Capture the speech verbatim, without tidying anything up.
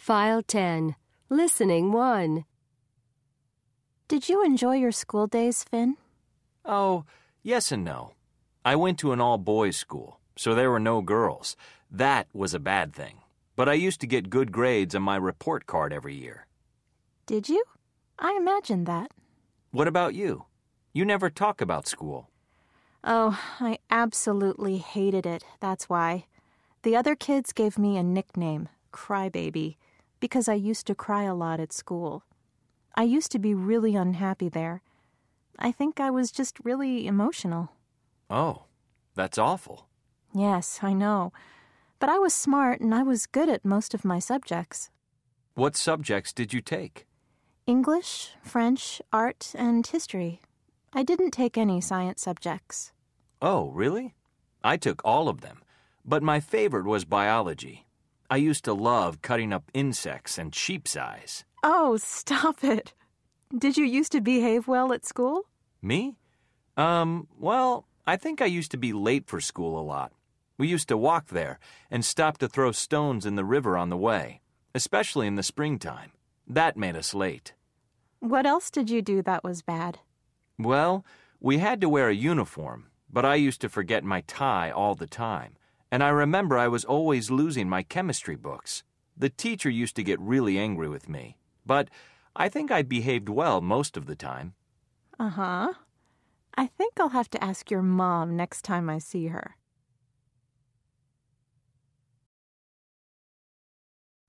File ten. Listening one. Did you enjoy your school days, Finn? Oh, yes and no. I went to an all-boys school, so there were no girls. That was a bad thing. But I used to get good grades on my report card every year. Did you? I imagined that. What about you? You never talk about school. Oh, I absolutely hated it, that's why. The other kids gave me a nickname, Crybaby, because I used to cry a lot at school. I used to be really unhappy there. I think I was just really emotional. Oh, that's awful. Yes, I know. But I was smart and I was good at most of my subjects. What subjects did you take? English, French, art, and history. I didn't take any science subjects. Oh, really? I took all of them, but my favorite was biology. I used to love cutting up insects and sheep's eyes. Oh, stop it. Did you used to behave well at school? Me? Um, well, I think I used to be late for school a lot. We used to walk there and stop to throw stones in the river on the way, especially in the springtime. That made us late. What else did you do that was bad? Well, we had to wear a uniform, but I used to forget my tie all the time. And I remember I was always losing my chemistry books. The teacher used to get really angry with me. But I think I behaved well most of the time. Uh-huh. I think I'll have to ask your mom next time I see her.